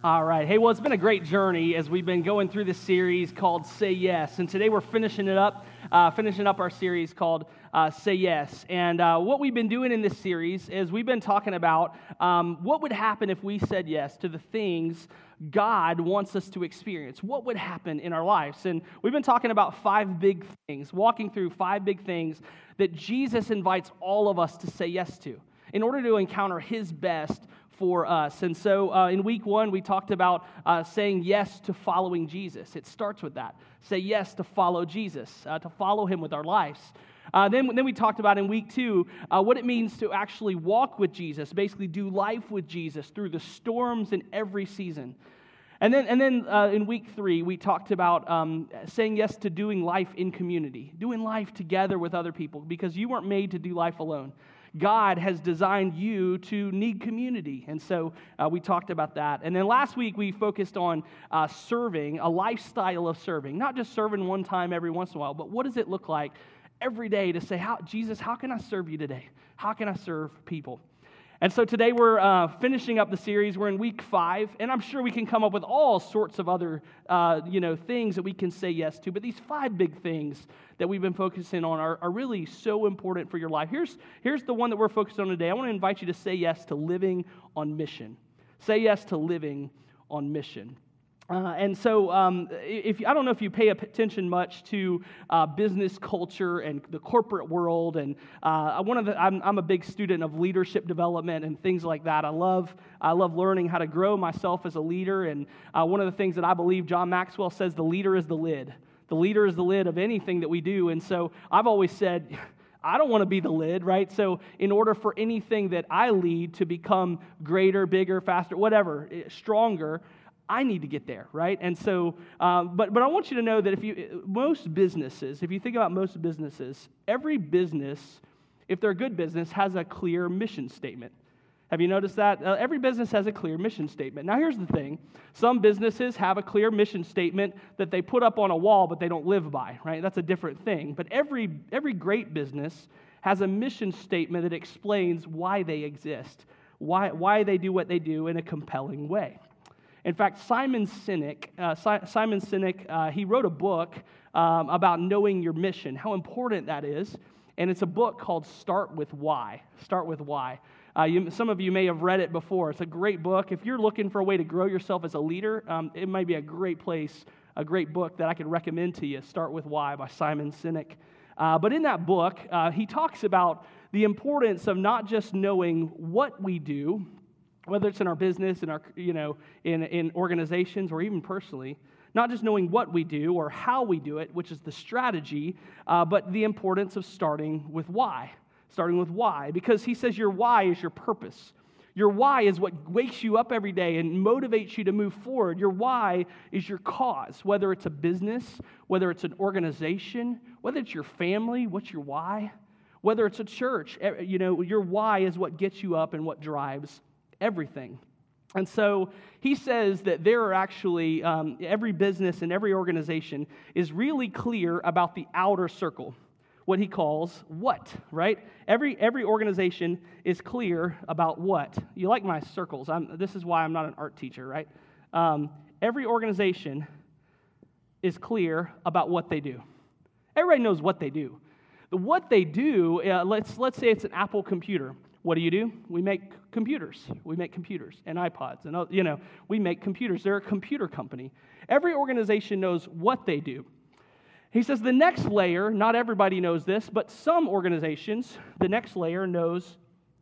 All right. Hey, well, it's been a great journey as we've been going through this series called Say Yes. And today we're finishing up our series called Say Yes. And what we've been doing in this series is we've been talking about what would happen if we said yes to the things God wants us to experience. What would happen in our lives? And we've been talking about 5 big things, walking through 5 big things that Jesus invites all of us to say yes to in order to encounter His best for us. And so in week 1, we talked about saying yes to following Jesus. It starts with that. Say yes to follow Jesus, to follow Him with our lives. Then we talked about in week 2 what it means to actually walk with Jesus, basically do life with Jesus through the storms in every season. And then in week 3, we talked about saying yes to doing life in community, doing life together with other people, because you weren't made to do life alone. God has designed you to need community. And so we talked about that. And then last week we focused on serving, a lifestyle of serving. Not just serving one time every once in a while, but what does it look like every day to say, Jesus, how can I serve you today? How can I serve people? And so today we're finishing up the series. We're in week 5, and I'm sure we can come up with all sorts of other things that we can say yes to. But these 5 big things that we've been focusing on are really so important for your life. Here's the one that we're focused on today. I want to invite you to say yes to living on mission. Say yes to living on mission. And so, I don't know if you pay attention much to business culture and the corporate world, and I'm a big student of leadership development and things like that. I love learning how to grow myself as a leader, and one of the things that I believe John Maxwell says, the leader is the lid. The leader is the lid of anything that we do, and so I've always said, I don't want to be the lid, right? So in order for anything that I lead to become greater, bigger, faster, whatever, stronger, I need to get there, right? And so, but I want you to know that if you think about most businesses, every business, if they're a good business, has a clear mission statement. Have you noticed that? Every business has a clear mission statement. Now, here's the thing. Some businesses have a clear mission statement that they put up on a wall, but they don't live by, right? That's a different thing. But every great business has a mission statement that explains why they exist, why they do what they do in a compelling way. In fact, Simon Sinek, he wrote a book about knowing your mission, how important that is, and it's a book called Start With Why. Start With Why. Some of you may have read it before. It's a great book. If you're looking for a way to grow yourself as a leader, it might be a great book that I could recommend to you, Start With Why by Simon Sinek. But in that book, he talks about the importance of not just knowing what we do, whether it's in our business, in our, in organizations, or even personally, not just knowing what we do or how we do it, which is the strategy, but the importance of starting with why. Starting with why, because he says your why is your purpose. Your why is what wakes you up every day and motivates you to move forward. Your why is your cause, whether it's a business, whether it's an organization, whether it's your family, what's your why? Whether it's a church, your why is what gets you up and what drives everything. And so he says that there are actually, every business and every organization is really clear about the outer circle, what he calls what, right? Every organization is clear about what. You like my circles. This is why I'm not an art teacher, right? Every organization is clear about what they do. Everybody knows what they do. What they do, let's say it's an Apple computer. What do? We make computers. We make computers and iPods. And, we make computers. They're a computer company. Every organization knows what they do. He says the next layer, not everybody knows this, but some organizations, the next layer knows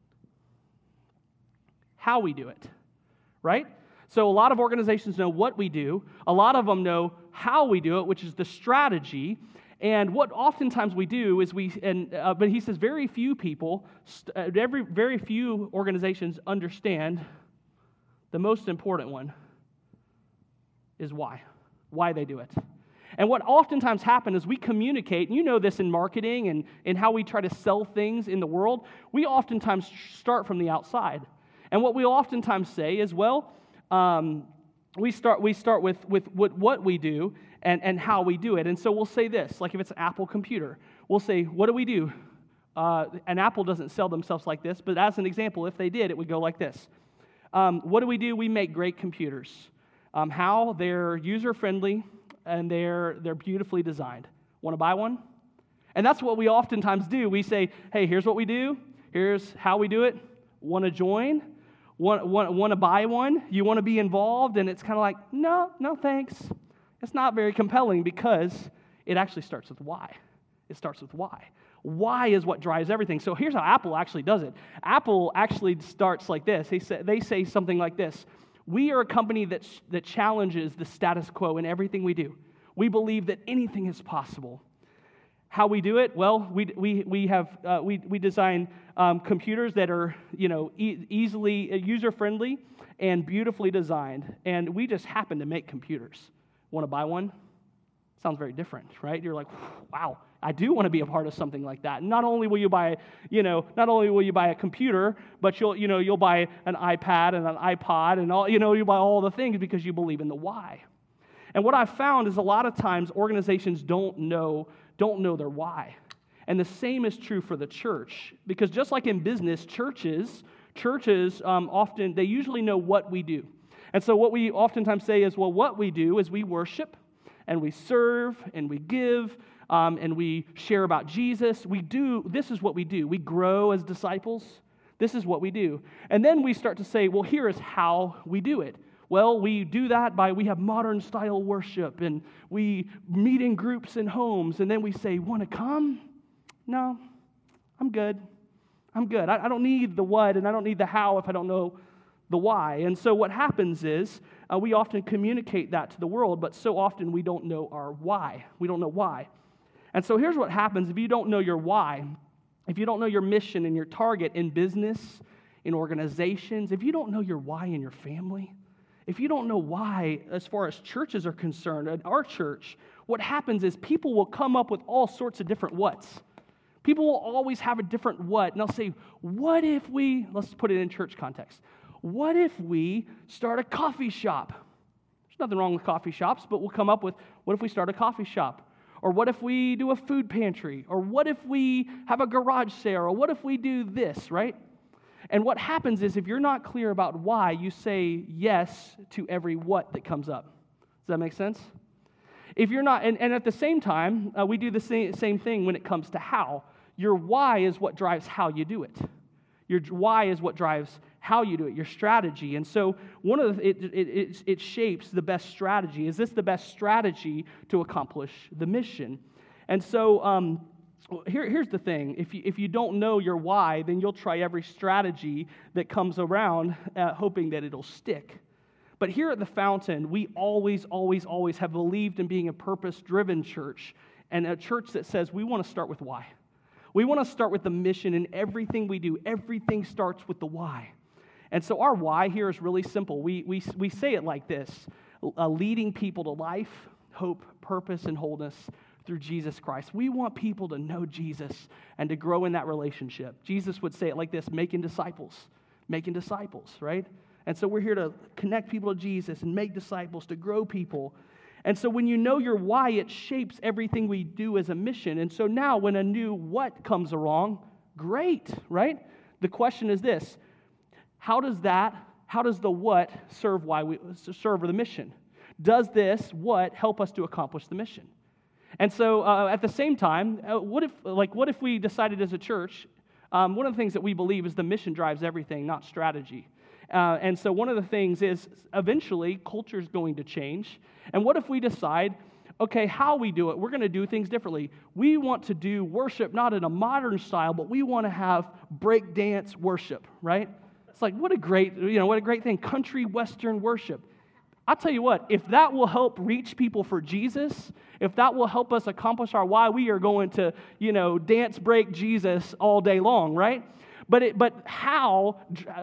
how we do it, right? So a lot of organizations know what we do. A lot of them know how we do it, which is the strategy. And what oftentimes we do is but he says very few people, very few organizations understand the most important one is why they do it. And what oftentimes happens is we communicate, and you know this in marketing and in how we try to sell things in the world, we oftentimes start from the outside. And what we oftentimes say is, we start with what we do and how we do it. And so we'll say this, like if it's an Apple computer, we'll say, what do we do? And Apple doesn't sell themselves like this, but as an example, if they did, it would go like this. What do? We make great computers. How? They're user-friendly, and they're beautifully designed. Want to buy one? And that's what we oftentimes do. We say, hey, here's what we do. Here's how we do it. Want to join? Want to buy one? You want to be involved? And it's kind of like, no, thanks. It's not very compelling because it actually starts with why. It starts with why. Why is what drives everything. So here's how Apple actually does it. Apple actually starts like this. They say something like this. We are a company that challenges the status quo in everything we do. We believe that anything is possible. How we do it? Well, we design computers that are easily user-friendly and beautifully designed, and we just happen to make computers. Want to buy one? Sounds very different, right? You're like, wow, I do want to be a part of something like that. Not only will you buy a computer, but you'll buy an iPad and an iPod and all, you buy all the things because you believe in the why. And what I've found is a lot of times organizations don't know their why. And the same is true for the church, because just like in business, churches often, they usually know what we do. And so what we oftentimes say is, well, what we do is we worship, and we serve, and we give, and we share about Jesus. This is what we do. We grow as disciples. This is what we do. And then we start to say, well, here is how we do it. Well, we do that we have modern style worship, and we meet in groups and homes, and then we say, want to come? No, I'm good. I don't need the what, and I don't need the how if I don't know the why. And so what happens is we often communicate that to the world, but so often we don't know our why. We don't know why. And so here's what happens if you don't know your why, if you don't know your mission and your target in business, in organizations, if you don't know your why in your family, if you don't know why, as far as churches are concerned, at our church, what happens is people will come up with all sorts of different whats. People will always have a different what, and they'll say, what if let's put it in church context, what if we start a coffee shop? There's nothing wrong with coffee shops, but we'll come up with, what if we start a coffee shop? Or what if we do a food pantry? Or what if we have a garage sale? Or what if we do this, right? And what happens is if you're not clear about why, you say yes to every what that comes up. Does that make sense? If you're not, and at the same time, we do the same thing when it comes to how. Your why is what drives how you do it. Your why is what drives how you do it, your strategy. And so it shapes the best strategy. Is this the best strategy to accomplish the mission? And so here's the thing. If you don't know your why, then you'll try every strategy that comes around hoping that it'll stick. But here at the Fountain, we always have believed in being a purpose-driven church, and a church that says we want to start with why. We want to start with the mission, and everything we do, everything starts with the why. And so our why here is really simple. We say it like this: leading people to life, hope, purpose, and wholeness through Jesus Christ. We want people to know Jesus and to grow in that relationship. Jesus would say it like this: making disciples, right? And so we're here to connect people to Jesus and make disciples, to grow people. And so when you know your why, it shapes everything we do as a mission. And so now when a new what comes along, great, right? The question is this: how does the what serve the mission? Does this what help us to accomplish the mission? And so at the same time, what if we decided as a church, one of the things that we believe is the mission drives everything, not strategy. And so one of the things is eventually culture is going to change. And what if we decide, okay, how we do it, we're going to do things differently. We want to do worship not in a modern style, but we want to have break dance worship, right? It's like, what a great thing, country western worship. I'll tell you what, if that will help reach people for Jesus, if that will help us accomplish our why, we are going to, dance break Jesus all day long, right? But how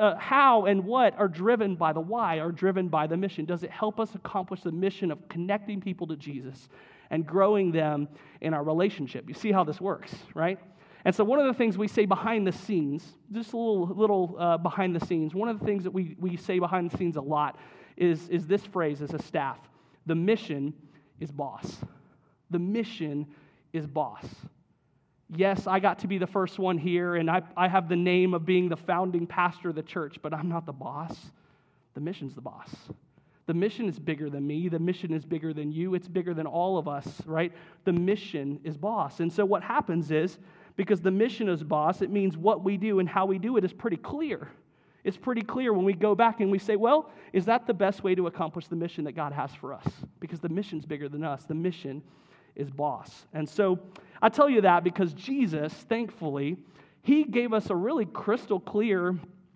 and what are driven by the why, are driven by the mission. Does it help us accomplish the mission of connecting people to Jesus and growing them in our relationship? You see how this works, right? And so one of the things we say behind the scenes, just a little behind the scenes, one of the things that we say behind the scenes a lot is this phrase as a staff: the mission is boss. The mission is boss. Yes, I got to be the first one here, and I have the name of being the founding pastor of the church, but I'm not the boss. The mission's the boss. The mission is bigger than me. The mission is bigger than you. It's bigger than all of us, right? The mission is boss. And so what happens is, because the mission is boss, it means what we do and how we do it is pretty clear. It's pretty clear when we go back and we say, well, is that the best way to accomplish the mission that God has for us? Because the mission's bigger than us. The mission is boss. And so I tell you that because Jesus, thankfully, he gave us a really crystal clear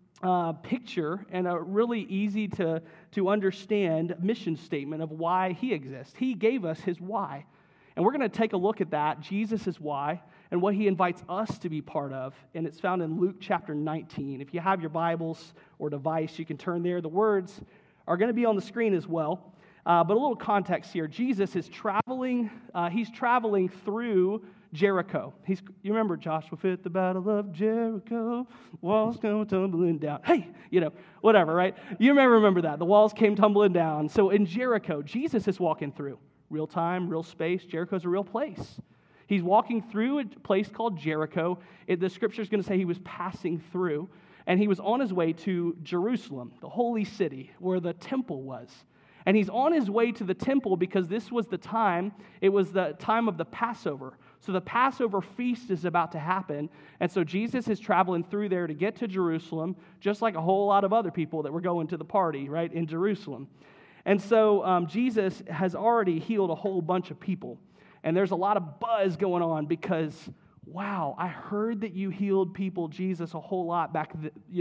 picture and a really easy to understand mission statement of why he exists. He gave us his why. And we're going to take a look at that, Jesus' why, and what he invites us to be part of. And it's found in Luke chapter 19. If you have your Bibles or device, you can turn there. The words are going to be on the screen as well. But a little context here. Jesus is traveling. He's traveling through Jericho. You remember Joshua fit the battle of Jericho, walls come tumbling down. Hey, whatever, right? You remember that. The walls came tumbling down. So in Jericho, Jesus is walking through. Real time, real space. Jericho's a real place. He's walking through a place called Jericho. The scripture is going to say he was passing through, and he was on his way to Jerusalem, the holy city, where the temple was. And he's on his way to the temple because this was the time, it was the time of the Passover. So the Passover feast is about to happen. And so Jesus is traveling through there to get to Jerusalem, just like a whole lot of other people that were going to the party, right, in Jerusalem. And so Jesus has already healed a whole bunch of people. And there's a lot of buzz going on because, wow, I heard that you healed people, Jesus, a whole lot back,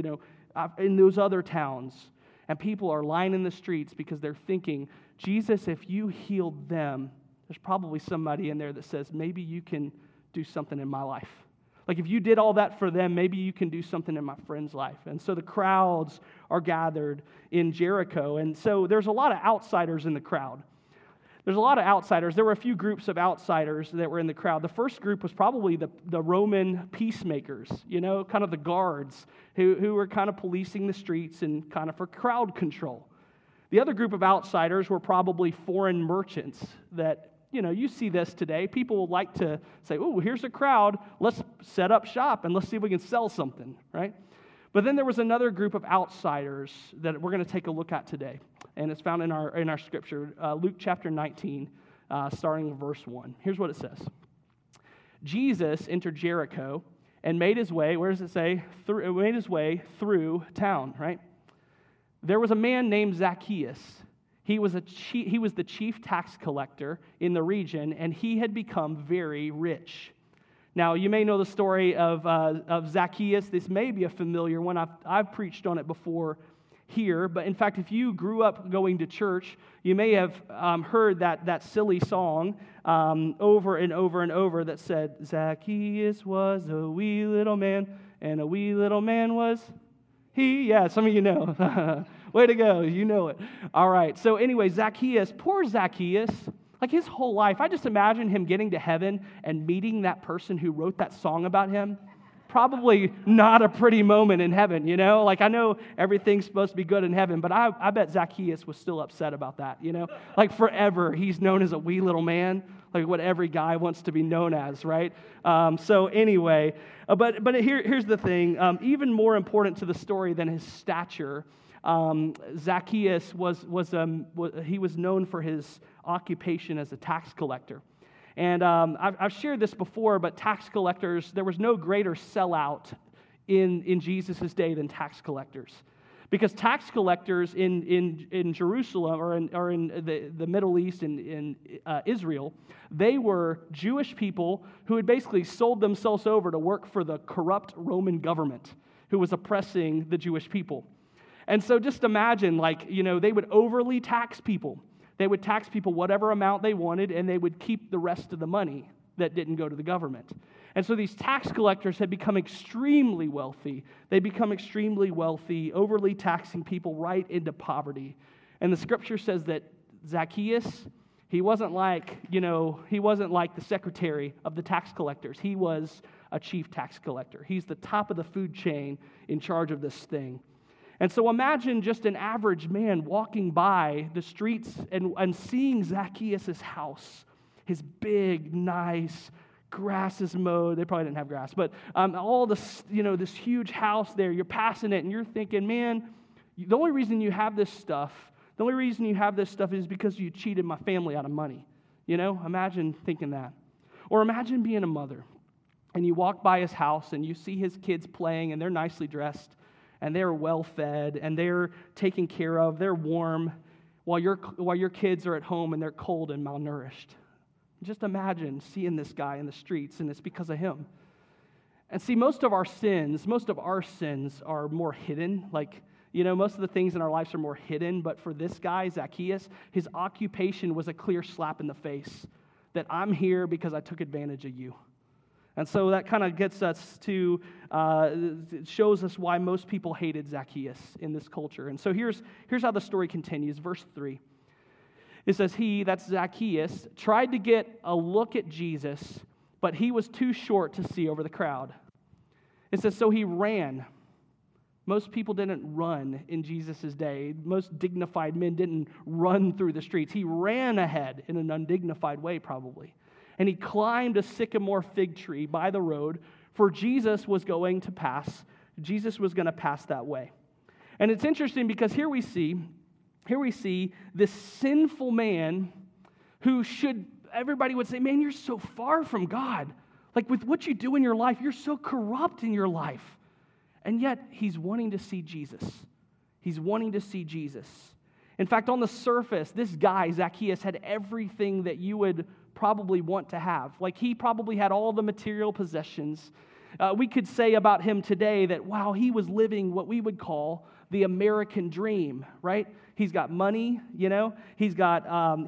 in those other towns. And people are lining the streets because they're thinking, Jesus, if you healed them, there's probably somebody in there that says, maybe you can do something in my life. Like if you did all that for them, maybe you can do something in my friend's life. And so the crowds are gathered in Jericho. And so there's a lot of outsiders in the crowd. There's a lot of outsiders. There were a few groups of outsiders that were in the crowd. The first group was probably the Roman peacemakers, kind of the guards who were kind of policing the streets and kind of for crowd control. The other group of outsiders were probably foreign merchants that, you see this today. People like to say, oh, here's a crowd. Let's set up shop and let's see if we can sell something, right? But then there was another group of outsiders that we're going to take a look at today. And it's found in our scripture, Luke chapter 19, starting with verse 1. Here's what it says. Jesus entered Jericho and made his way, where does it say? Made his way through town, right? There was a man named Zacchaeus. He was the chief tax collector in the region, and he had become very rich. Now, you may know the story of Zacchaeus. This may be a familiar one. I've preached on it before here, but in fact, if you grew up going to church, you may have heard that silly song over and over and over that said, Zacchaeus was a wee little man, and a wee little man was he. Yeah, some of you know. Way to go, you know it. All right, so anyway, poor Zacchaeus, like his whole life, I just imagine him getting to heaven and meeting that person who wrote that song about him. Probably not a pretty moment in heaven, Like I know everything's supposed to be good in heaven, but I bet Zacchaeus was still upset about that, Like forever, he's known as a wee little man, like what every guy wants to be known as, right? So anyway, but here's the thing. Even more important to the story than his stature, Zacchaeus was known for his occupation as a tax collector. And I've shared this before, but tax collectors, there was no greater sellout in Jesus' day than tax collectors. Because tax collectors in Jerusalem or in the Middle East and in Israel, they were Jewish people who had basically sold themselves over to work for the corrupt Roman government who was oppressing the Jewish people. And so just imagine, they would overly tax people. They would tax people whatever amount they wanted, and they would keep the rest of the money that didn't go to the government. And so these tax collectors had become extremely wealthy. They become extremely wealthy, overly taxing people right into poverty. And the scripture says that Zacchaeus, he wasn't like the secretary of the tax collectors. He was a chief tax collector. He's the top of the food chain in charge of this thing. And so imagine just an average man walking by the streets and seeing Zacchaeus' house, his big, nice, grass is mowed. They probably didn't have grass, but all this, this huge house there. You're passing it, and you're thinking, man, The only reason you have this stuff is because you cheated my family out of money. Imagine thinking that. Or imagine being a mother, and you walk by his house, and you see his kids playing, and they're nicely dressed, and they're well-fed, and they're taken care of, they're warm, while your kids are at home, and they're cold and malnourished. Just imagine seeing this guy in the streets, and it's because of him. And see, most of our sins are more hidden. Most of the things in our lives are more hidden, but for this guy, Zacchaeus, his occupation was a clear slap in the face, that I'm here because I took advantage of you. And so that kind of gets us to, shows us why most people hated Zacchaeus in this culture. And so here's how the story continues. Verse 3. It says, he, that's Zacchaeus, tried to get a look at Jesus, but he was too short to see over the crowd. It says, so he ran. Most people didn't run in Jesus' day. Most dignified men didn't run through the streets. He ran ahead in an undignified way, probably. And he climbed a sycamore fig tree by the road, for Jesus was going to pass. Jesus was going to pass that way. And it's interesting because here we see this sinful man who everybody would say, man, you're so far from God. Like with what you do in your life, you're so corrupt in your life. And yet, he's wanting to see Jesus. He's wanting to see Jesus. In fact, on the surface, this guy, Zacchaeus, had everything that you would probably want to have. Like, he probably had all the material possessions. We could say about him today that, wow, he was living what we would call the American dream, right? He's got money, He's got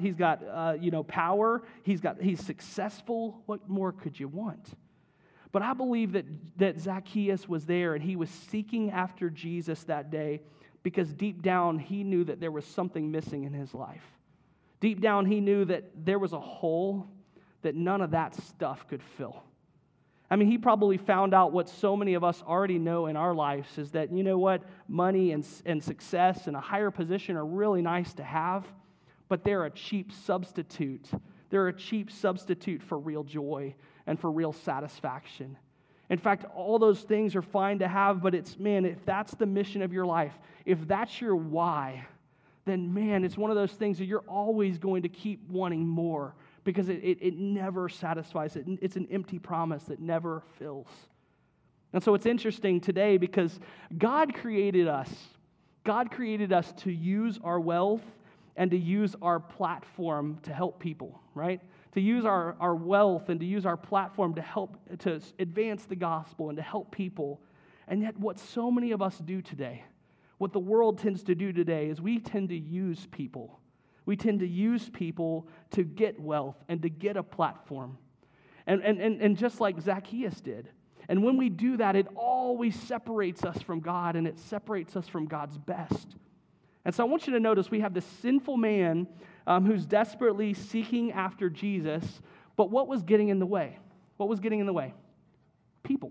power. He's successful. What more could you want? But I believe that Zacchaeus was there and he was seeking after Jesus that day because deep down he knew that there was something missing in his life. Deep down he knew that there was a hole that none of that stuff could fill. I mean, he probably found out what so many of us already know in our lives is that, money and success and a higher position are really nice to have, but they're a cheap substitute. They're a cheap substitute for real joy and for real satisfaction. In fact, all those things are fine to have, but if that's the mission of your life, if that's your why, then it's one of those things that you're always going to keep wanting more because it never satisfies. It's an empty promise that never fills. And so it's interesting today because God created us. God created us to use our wealth and to use our platform to help people, right? To use our wealth and to use our platform to advance the gospel and to help people. And yet what so many of us do today, what the world tends to do today is we tend to use people. We tend to use people to get wealth and to get a platform. And just like Zacchaeus did. And when we do that, it always separates us from God and it separates us from God's best. And so I want you to notice we have this sinful man who's desperately seeking after Jesus, but what was getting in the way? What was getting in the way? People.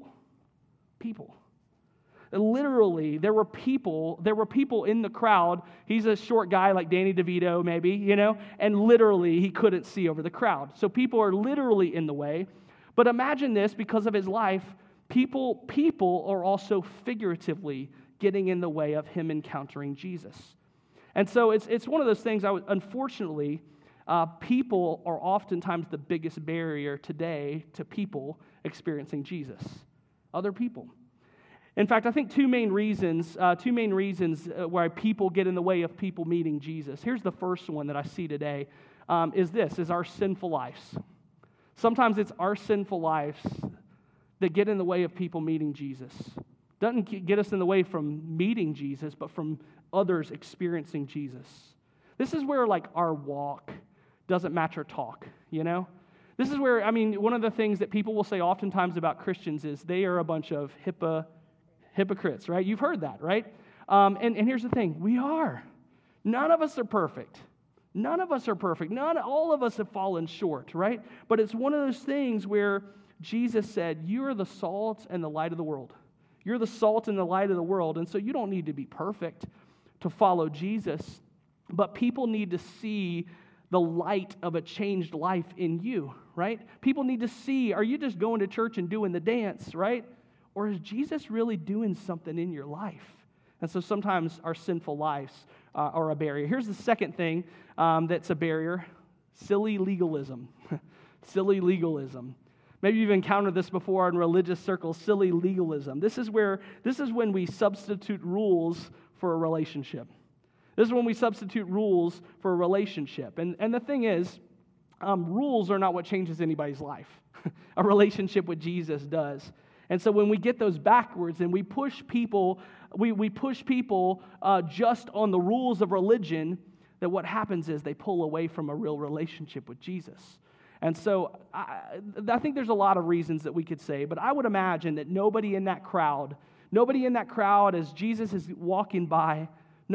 Literally, there were people in the crowd. He's a short guy like Danny DeVito, maybe, and literally he couldn't see over the crowd. So people are literally in the way. But imagine this, because of his life, people are also figuratively getting in the way of him encountering Jesus. And so it's one of those things, unfortunately, people are oftentimes the biggest barrier today to people experiencing Jesus. Other people. In fact, I think two main reasons why people get in the way of people meeting Jesus. Here's the first one that I see today, is our sinful lives. Sometimes it's our sinful lives that get in the way of people meeting Jesus. Doesn't get us in the way from meeting Jesus, but from others experiencing Jesus. This is where our walk doesn't match our talk, This is where, one of the things that people will say oftentimes about Christians is they are a bunch of hypocrites, right? You've heard that, right? And here's the thing, we are. None of us are perfect. None of us are perfect. All of us have fallen short, right? But it's one of those things where Jesus said, you are the salt and the light of the world. You're the salt and the light of the world, and so you don't need to be perfect to follow Jesus, but people need to see the light of a changed life in you, right? People need to see, are you just going to church and doing the dance, right? Or is Jesus really doing something in your life? And so sometimes our sinful lives are a barrier. Here's the second thing that's a barrier: silly legalism. Silly legalism. Maybe you've encountered this before in religious circles, silly legalism. This is when we substitute rules for a relationship. This is when we substitute rules for a relationship. And the thing is, rules are not what changes anybody's life. A relationship with Jesus does. And so when we get those backwards and we push people, we push people just on the rules of religion, that what happens is they pull away from a real relationship with Jesus. And so I think there's a lot of reasons that we could say, but I would imagine that nobody in that crowd as Jesus is walking by,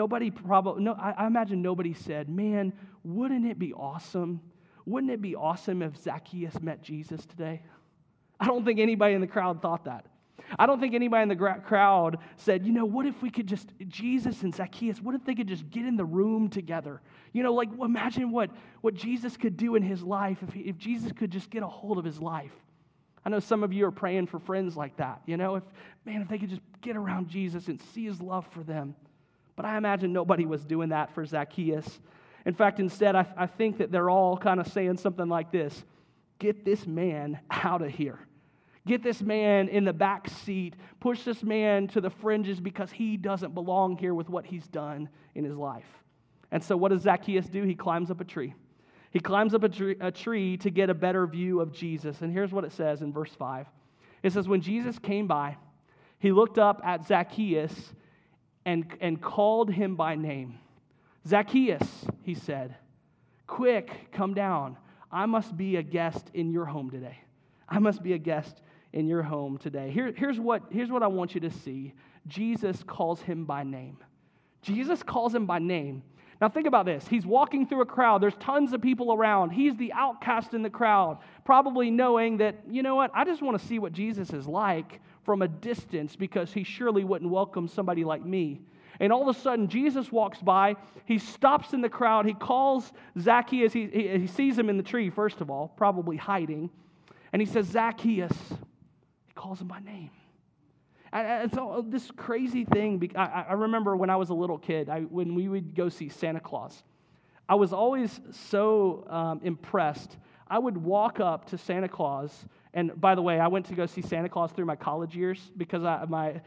I imagine nobody said, man, wouldn't it be awesome? Wouldn't it be awesome if Zacchaeus met Jesus today? I don't think anybody in the crowd thought that. I don't think anybody in the crowd said, what if we could just, Jesus and Zacchaeus, what if they could just get in the room together? Imagine what Jesus could do in his life if Jesus could just get a hold of his life. I know some of you are praying for friends like that, if they could just get around Jesus and see his love for them. But I imagine nobody was doing that for Zacchaeus. In fact, instead, I think that they're all kind of saying something like this: get this man out of here. Get this man in the back seat. Push this man to the fringes because he doesn't belong here with what he's done in his life. And so what does Zacchaeus do? He climbs up a tree. He climbs up a tree to get a better view of Jesus. And here's what it says in verse 5. It says, when Jesus came by, he looked up at Zacchaeus and called him by name. Zacchaeus, he said, quick, come down. I must be a guest in your home today. I must be a guest in your home today. Here's what I want you to see. Jesus calls him by name. Jesus calls him by name. Now think about this. He's walking through a crowd. There's tons of people around. He's the outcast in the crowd, probably knowing that, I just want to see what Jesus is like from a distance because he surely wouldn't welcome somebody like me. And all of a sudden, Jesus walks by. He stops in the crowd. He calls Zacchaeus. He sees him in the tree, first of all, probably hiding. And he says, Zacchaeus. He calls him by name. And so this crazy thing, I remember when I was a little kid, when we would go see Santa Claus, I was always so impressed. I would walk up to Santa Claus, and by the way, I went to go see Santa Claus through my college years because how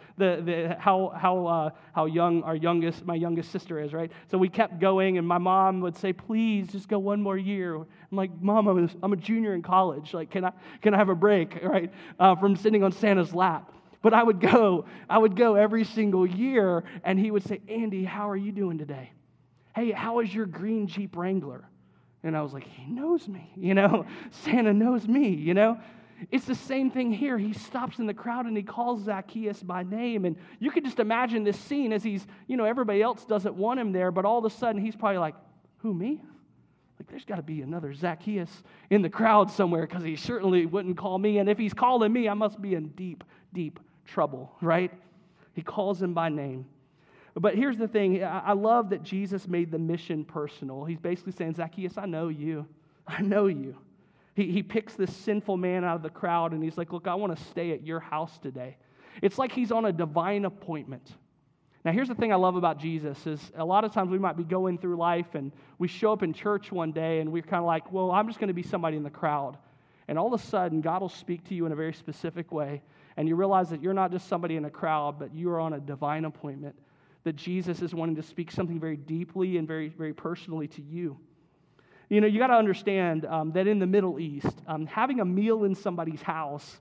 young my youngest sister is, right? So we kept going, and my mom would say, "Please, just go one more year." I'm like, "Mom, I'm a junior in college. Like, can I have a break, right, from sitting on Santa's lap?" But I would go every single year, and he would say, "Andy, how are you doing today? Hey, how is your green Jeep Wrangler?" And I was like, he knows me, Santa knows me, It's the same thing here. He stops in the crowd and he calls Zacchaeus by name. And you could just imagine this scene as he's, everybody else doesn't want him there, but all of a sudden he's probably like, who, me? Like, there's got to be another Zacchaeus in the crowd somewhere because he certainly wouldn't call me. And if he's calling me, I must be in deep, deep trouble, right? He calls him by name. But here's the thing. I love that Jesus made the mission personal. He's basically saying, Zacchaeus, I know you. I know you. He picks this sinful man out of the crowd, and he's like, look, I want to stay at your house today. It's like he's on a divine appointment. Now, here's the thing I love about Jesus is a lot of times we might be going through life, and we show up in church one day, and we're kind of like, well, I'm just going to be somebody in the crowd. And all of a sudden, God will speak to you in a very specific way, and you realize that you're not just somebody in a crowd, but you are on a divine appointment, that Jesus is wanting to speak something very deeply and very, very personally to you. You got to understand that in the Middle East, having a meal in somebody's house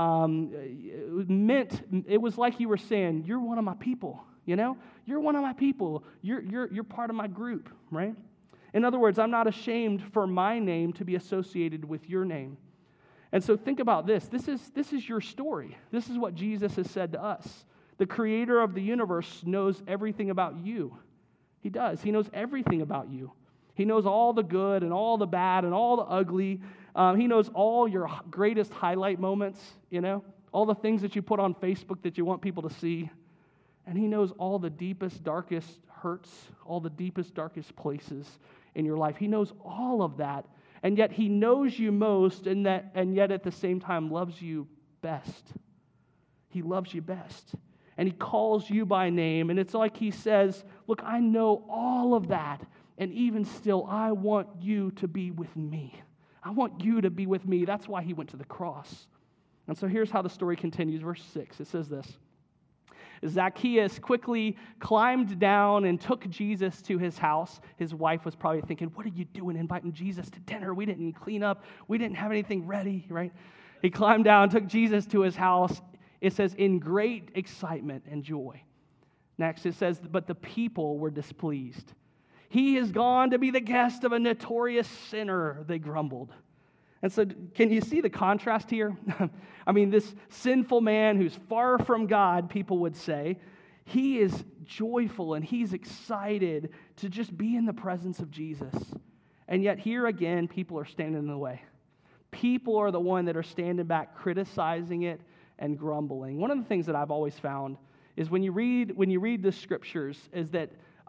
it was like you were saying, you're one of my people, You're one of my people. You're part of my group, right? In other words, I'm not ashamed for my name to be associated with your name. And so think about this. This is your story. This is what Jesus has said to us. The creator of the universe knows everything about you. He does. He knows everything about you. He knows all the good and all the bad and all the ugly. He knows all your greatest highlight moments, all the things that you put on Facebook that you want people to see. And he knows all the deepest, darkest hurts, all the deepest, darkest places in your life. He knows all of that. And yet he knows you most, and yet at the same time loves you best. He loves you best. And he calls you by name. And it's like he says, look, I know all of that. And even still, I want you to be with me. I want you to be with me. That's why he went to the cross. And so here's how the story continues. Verse 6, it says this. Zacchaeus quickly climbed down and took Jesus to his house. His wife was probably thinking, what are you doing inviting Jesus to dinner? We didn't clean up. We didn't have anything ready, right? He climbed down, took Jesus to his house. It says, in great excitement and joy. Next, it says, but the people were displeased. He is gone to be the guest of a notorious sinner, they grumbled. And so can you see the contrast here? I mean, this sinful man who's far from God, people would say, he is joyful and he's excited to just be in the presence of Jesus. And yet here again, people are standing in the way. People are the one that are standing back, criticizing it and grumbling. One of the things that I've always found is when you read the scriptures is that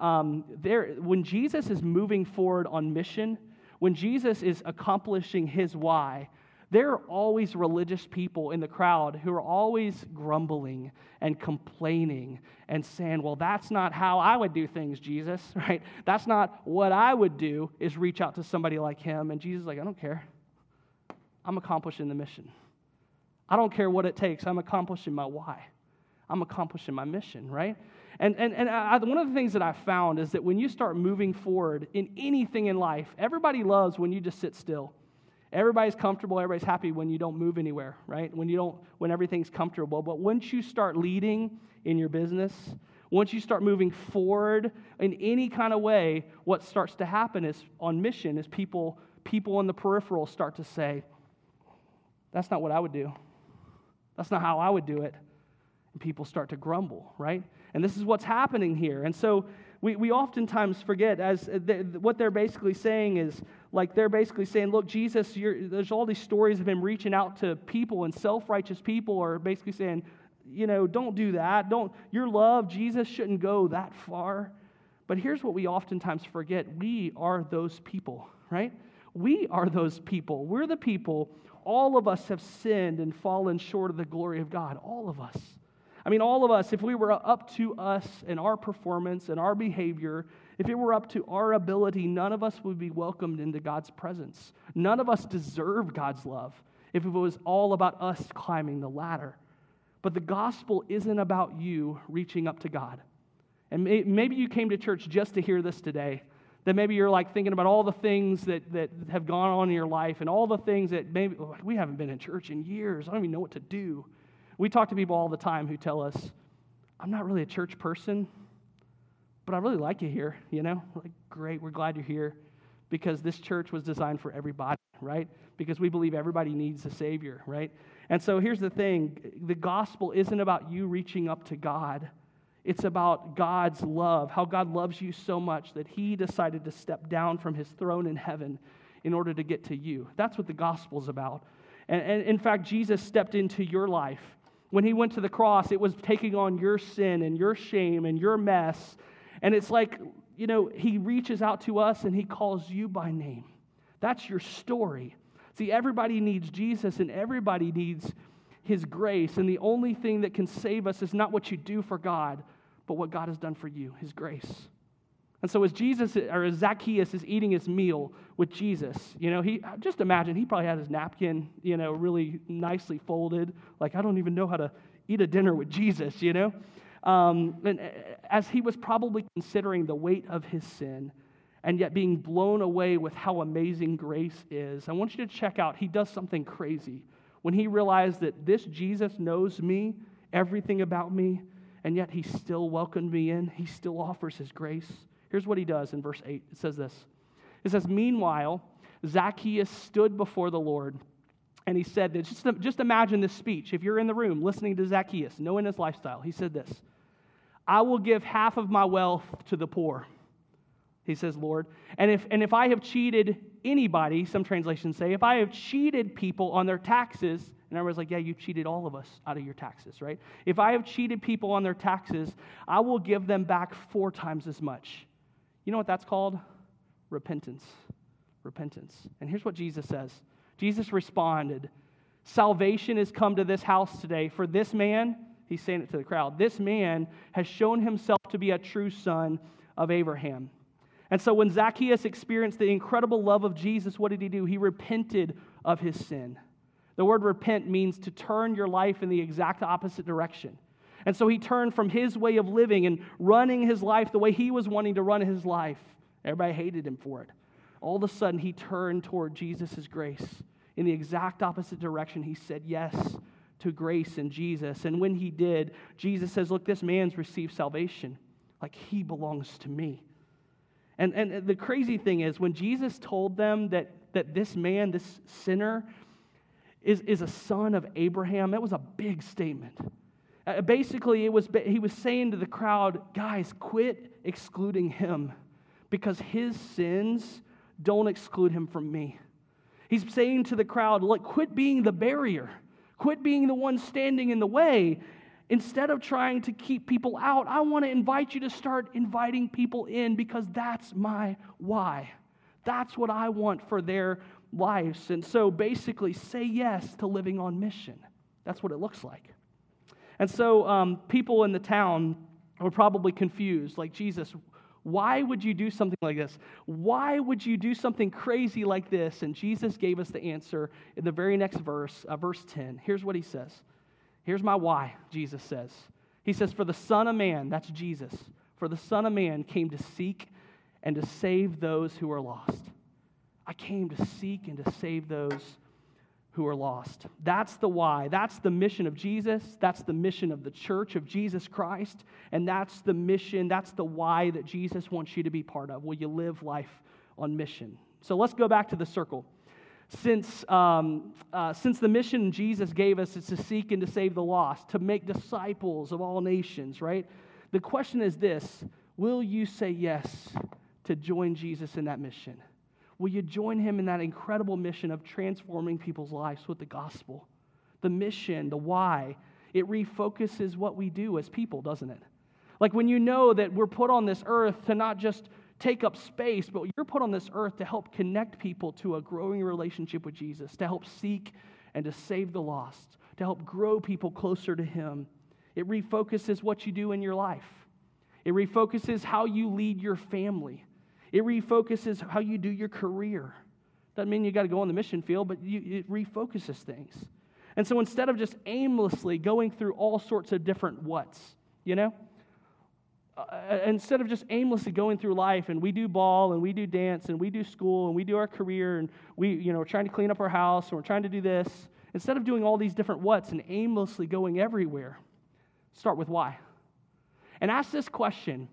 when Jesus is moving forward on mission, when Jesus is accomplishing his why, there are always religious people in the crowd who are always grumbling and complaining and saying, well, that's not how I would do things, Jesus, right? That's not what I would do, is reach out to somebody like him. And Jesus is like, I don't care. I'm accomplishing the mission. I don't care what it takes. I'm accomplishing my why. I'm accomplishing my mission, right? And one of the things that I've found is that when you start moving forward in anything in life, everybody loves when you just sit still. Everybody's comfortable, everybody's happy when you don't move anywhere, right? When everything's comfortable. But once you start leading in your business, once you start moving forward in any kind of way, what starts to happen is on mission is people on the peripheral start to say, that's not what I would do. That's not how I would do it. And people start to grumble, right? And this is what's happening here. And so we oftentimes forget what they're basically saying is, like they're basically saying, look, Jesus, there's all these stories of him reaching out to people, and self-righteous people are basically saying, don't do that. Your love, Jesus, shouldn't go that far. But here's what we oftentimes forget. We are those people, right? We are those people. We're the people. All of us have sinned and fallen short of the glory of God. All of us. I mean, all of us, if we were up to us and our performance and our behavior, if it were up to our ability, none of us would be welcomed into God's presence. None of us deserve God's love if it was all about us climbing the ladder. But the gospel isn't about you reaching up to God. And maybe you came to church just to hear this today. That maybe you're like thinking about all the things that have gone on in your life and all the things that maybe we haven't been in church in years. I don't even know what to do. We talk to people all the time who tell us, I'm not really a church person, but I really like you here, Like, great, we're glad you're here because this church was designed for everybody, right? Because we believe everybody needs a Savior, right? And so here's the thing. The gospel isn't about you reaching up to God. It's about God's love, how God loves you so much that he decided to step down from his throne in heaven in order to get to you. That's what the gospel's about. And in fact, Jesus stepped into your life. When he went to the cross, it was taking on your sin and your shame and your mess. And it's like, he reaches out to us and he calls you by name. That's your story. See, everybody needs Jesus and everybody needs his grace. And the only thing that can save us is not what you do for God, but what God has done for you, his grace. And so as Zacchaeus is eating his meal with Jesus, he just imagine he probably had his napkin, really nicely folded. Like, I don't even know how to eat a dinner with Jesus, And as he was probably considering the weight of his sin and yet being blown away with how amazing grace is, I want you to check out, he does something crazy. When he realized that this Jesus knows me, everything about me, and yet he still welcomed me in, he still offers his grace. Here's what he does in verse 8. It says this. It says, meanwhile, Zacchaeus stood before the Lord, and he said this. Just imagine this speech. If you're in the room listening to Zacchaeus, knowing his lifestyle, he said this. I will give half of my wealth to the poor, he says, Lord. And if I have cheated anybody, some translations say, if I have cheated people on their taxes, and everyone's like, yeah, you've cheated all of us out of your taxes, right? If I have cheated people on their taxes, I will give them back 4 times as much. You know what that's called? Repentance. Repentance. And here's what Jesus says. Jesus responded, salvation has come to this house today, for this man, He's saying it to the crowd. This man has shown himself to be a true son of Abraham. And so when Zacchaeus experienced the incredible love of Jesus, what did he do? He repented of his sin. The word repent means to turn your life in the exact opposite direction. And so he turned from his way of living and running his life the way he was wanting to run his life. Everybody hated him for it. All of a sudden, he turned toward Jesus' grace. In the exact opposite direction, he said yes to grace in Jesus. And when he did, Jesus says, look, this man's received salvation. Like, he belongs to me. And the crazy thing is, when Jesus told them that this man, this sinner, is a son of Abraham, that was a big statement. Basically, he was saying to the crowd, guys, quit excluding him because his sins don't exclude him from me. He's saying to the crowd, look, quit being the barrier. Quit being the one standing in the way. Instead of trying to keep people out, I want to invite you to start inviting people in because that's my why. That's what I want for their lives. And so basically, say yes to living on mission. That's what it looks like. And so people in the town were probably confused, like, Jesus, why would you do something like this? Why would you do something crazy like this? And Jesus gave us the answer in the very next verse, verse 10. Here's what he says. Here's my why, Jesus says. He says, for the Son of Man, that's Jesus, for the Son of Man came to seek and to save those who are lost. I came to seek and to save those who are lost. That's the why. That's the mission of Jesus. That's the mission of the church of Jesus Christ. And that's the mission, that's the why that Jesus wants you to be part of. Will you live life on mission? So let's go back to the circle. Since the mission Jesus gave us is to seek and to save the lost, to make disciples of all nations, right? The question is this: will you say yes to join Jesus in that mission? Will you join him in that incredible mission of transforming people's lives with the gospel? The mission, the why, it refocuses what we do as people, doesn't it? Like when you know that we're put on this earth to not just take up space, but you're put on this earth to help connect people to a growing relationship with Jesus, to help seek and to save the lost, to help grow people closer to him. It refocuses what you do in your life. It refocuses how you lead your family. It refocuses how you do your career. Doesn't mean you got to go on the mission field, but it refocuses things. And so instead of just aimlessly going through all sorts of different whats, instead of just aimlessly going through life, and we do ball, and we do dance, and we do school, and we do our career, and we're trying to clean up our house, and we're trying to do this. Instead of doing all these different whats and aimlessly going everywhere, start with why. And ask this question: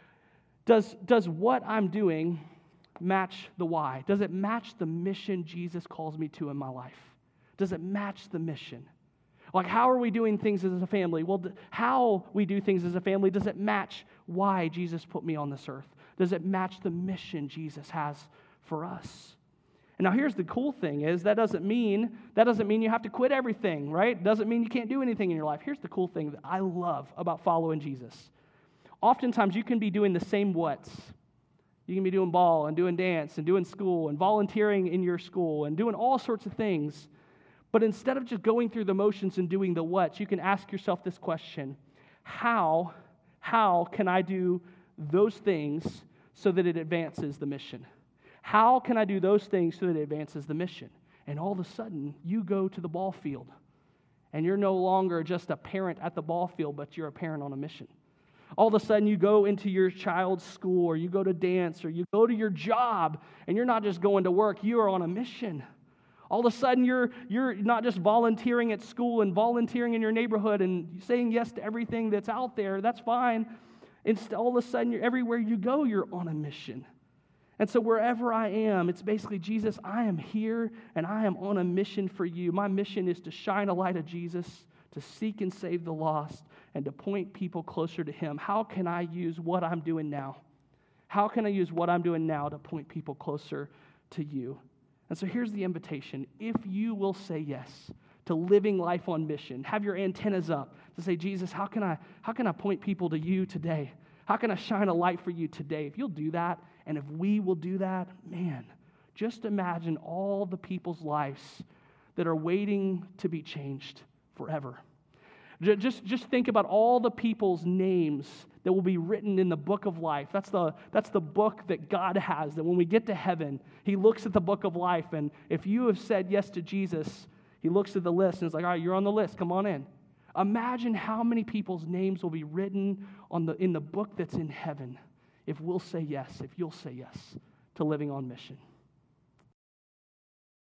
Does what I'm doing match the why? Does it match the mission Jesus calls me to in my life? Does it match the mission? Like, how are we doing things as a family? Well, how we do things as a family, does it match why Jesus put me on this earth? Does it match the mission Jesus has for us? And now here's the cool thing is that doesn't mean you have to quit everything, right? Doesn't mean you can't do anything in your life. Here's the cool thing that I love about following Jesus. Oftentimes you can be doing the same whats. You can be doing ball and doing dance and doing school and volunteering in your school and doing all sorts of things. But instead of just going through the motions and doing the whats, you can ask yourself this question: How can I do those things so that it advances the mission? How can I do those things so that it advances the mission? And all of a sudden, you go to the ball field, and you're no longer just a parent at the ball field, but you're a parent on a mission. All of a sudden, you go into your child's school, or you go to dance, or you go to your job, and you're not just going to work, you are on a mission. All of a sudden, you're not just volunteering at school and volunteering in your neighborhood and saying yes to everything that's out there. That's fine. All of a sudden, everywhere you go, you're on a mission. And so wherever I am, it's basically, Jesus, I am here, and I am on a mission for you. My mission is to shine a light of Jesus, to seek and save the lost, and to point people closer to him. How can I use what I'm doing now? How can I use what I'm doing now to point people closer to you? And so here's the invitation. If you will say yes to living life on mission, have your antennas up to say, Jesus, how can I point people to you today? How can I shine a light for you today? If you'll do that, and if we will do that, man, just imagine all the people's lives that are waiting to be changed forever. Just think about all the people's names that will be written in the book of life. That's the book that God has, that when we get to heaven, he looks at the book of life, and if you have said yes to Jesus, he looks at the list and is like, all right, you're on the list, come on in. Imagine how many people's names will be written in the book that's in heaven if we'll say yes, if you'll say yes to living on mission.